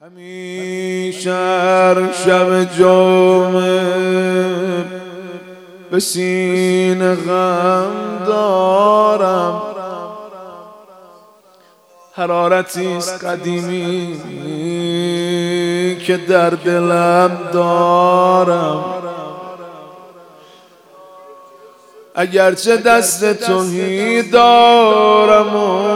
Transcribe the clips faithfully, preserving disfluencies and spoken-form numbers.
همیشه هر شب جمعه به سینه غم دارم، حرارتیست قدیمی که در دلم دارم. اگرچه دست توهی دارم و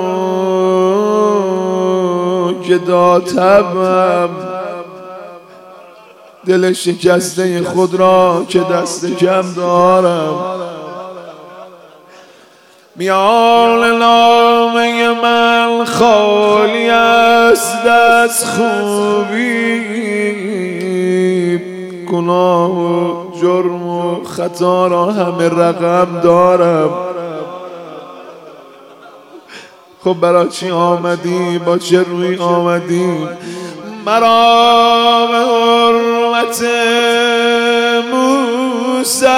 گداتبم، دل شکسته خود را که دست کم دارم. میان نامه من خالی است از خوبی، گناه و جرم و خطا را همه رقم دارم. خب برای چی آمدی؟ با چه روی آمدی؟ مرا به حرمت موسی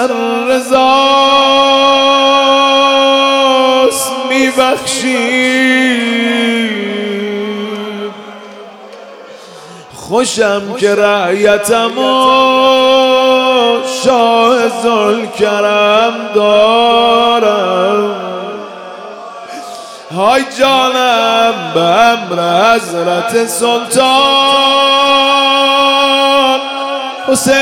رضاست میبخشی. خوشم که رعیتم و شاه ذوالکرم دارم. های جانم به امر حضرت سلطان حسین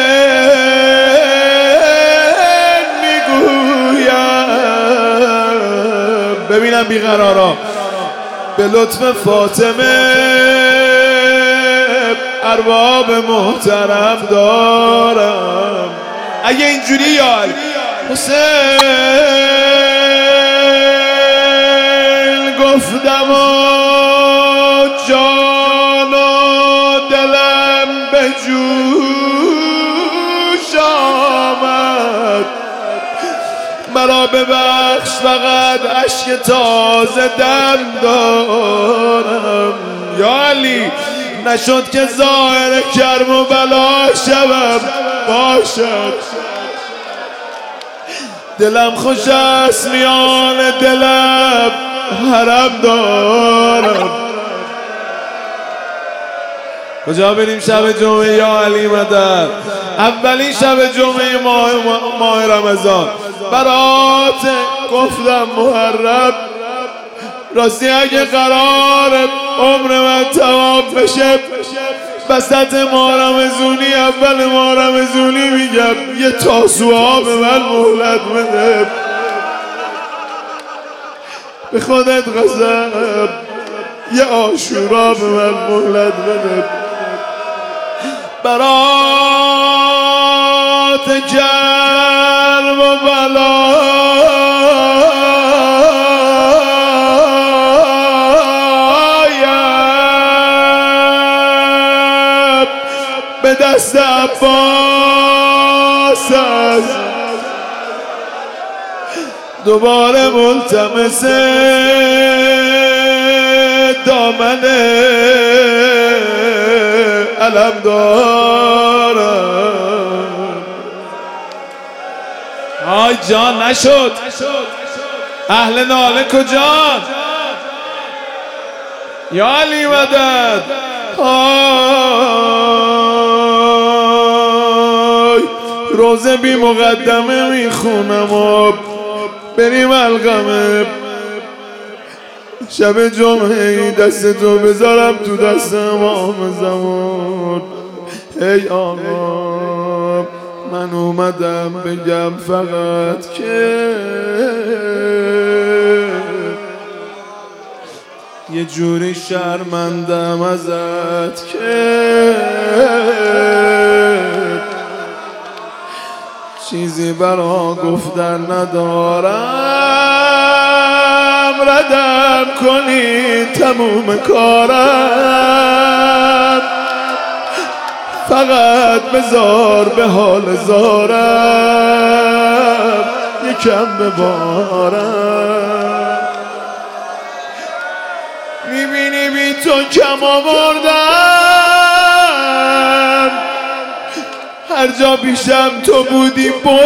میگویم، ببینم بیقرارا به لطف فاطمه ارباب محترم دارم. اگه اینجوری یار حسین گفتم و جان و دلم به جوش آمد. مرا ببخش فقط اشک تازه دم دارم. یا علی نشد که ظاهر کرم و بلا شوم باشد. دلم خوش است میان دلم حرم دارم. کجا بریم شب جمعه یا علی مدد؟ اولین شب جمعه ماه, ماه رمضان برات گفتم محرم. راستی اگه قرار عمر من تمام بشه وسط ماه رمضونی، اول ماه رمضونی میگم یه تاسوعا به من مهلت بده، به خودت قسم یه عاشورا به من مهلت بده. برات کرم و بلایم به دست عباس است. دوباره ملتمس دامن علم دارم. آی جان نشد، اهل ناله کجان؟ یا علی مدد. آی روزه بی مقدمه میخونم و بریم القمه. شب جمعه دست تو بذارم تو دست امام زمان. ای آقا من اومدم بگم فقط که یه جوری شرمندم ازت که چیزی برا گفتن ندارم. ردم کنی تموم کارم، فقط بذار به حال زارم یکم ببارم. میبینی بی تو کم آوردم، هر جا پیشم تو بودی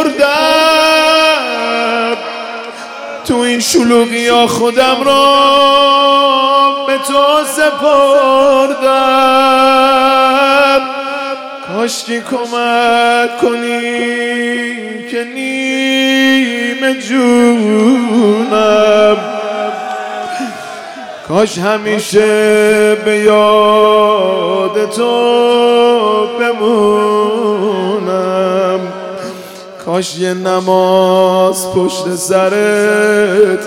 بردم. تو این شلوغی ها خودم را به تو سپردم. کاش که کمک کنی که نیمه جونم، کاش همیشه به یاد تو بمونم، کاش یه نماز پشت سرت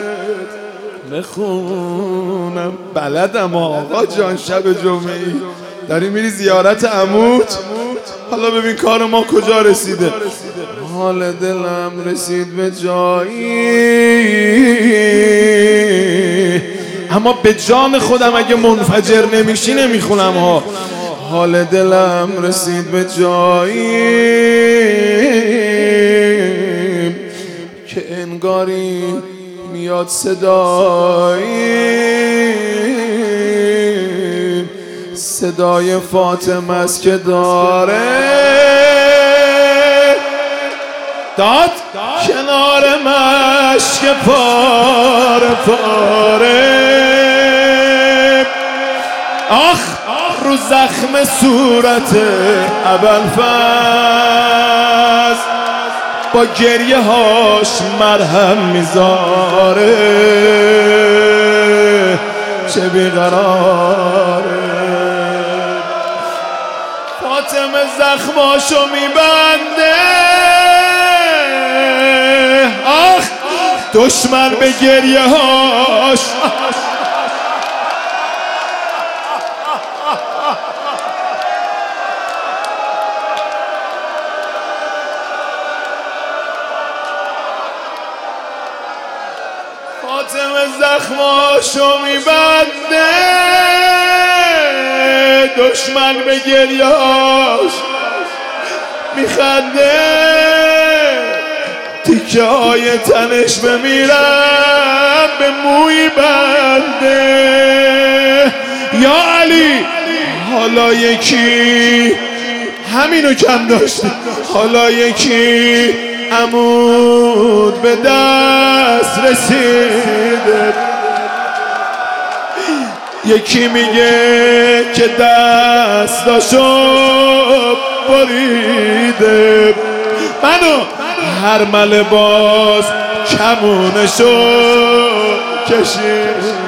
بخونم. بلدم آقا جان. شب جمعه‌ای داری میری زیارت عموت، حالا ببین کار ما کجا رسیده. حال دلم رسید به جایی، اما به جان خودم اگه منفجر نمیشی نمیخونم ها. حال دلم رسید به جایی که انگاری میاد صدایی، صدای فاطمه است که داره داد کنار مشک پاره پاره. آخ رو زخم صورت ابوالفضل با گریه هاش مرهم میذاره، چه بیقراره. فاطمه زخماشو میبنده، آخ دشمن به گریه هاش. فاطمه زخماشو میبنده، دشمن به گریهاش میخنده، تیکه های تنش بمیرم به موی بنده. یا علی حالا یکی همینو کم داشتی، حالا یکی عمود به دست رسیده، یکی میگه که دستاشو بریده، منو هر مله باز کمونشو کشید.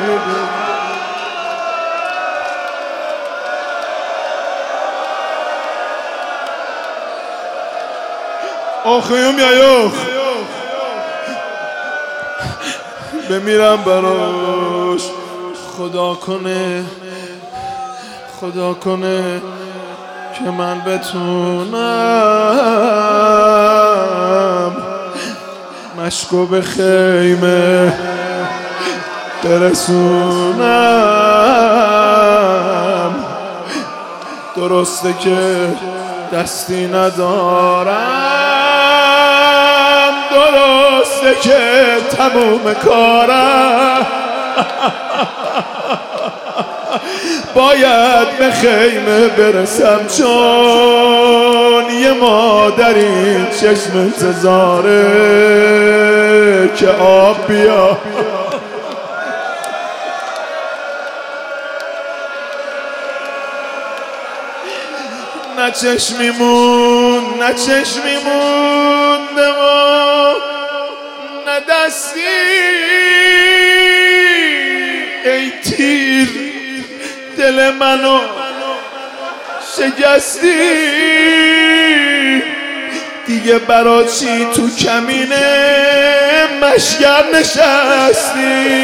آخیم یا یخ بمیرم براش. خدا کنه خدا کنه که من بتونم مشکو به خیمه برسونم. درسته که دستی ندارم، درسته که تموم کارم باید به خیمه برسم، چون یه مادری چشم انتظاره که آب بیا. نه چشمیمون نه چشمیمون دما نه دستی، ای تیر دل منو شکستی، دیگه برا چی تو کمینه مشگر نشستی.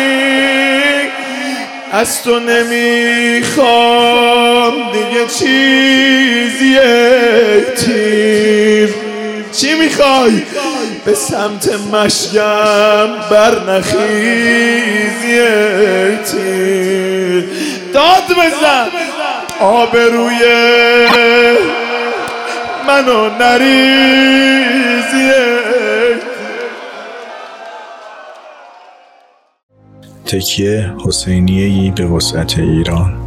از تو نمیخوام دیگه چیزی ای تیر. چی میخوای؟ به سمت مشگم برنخیزی ای تیر. داد بزن آبروی منو نریزی. تکیه حسینیه‌ای به وسعت ایران.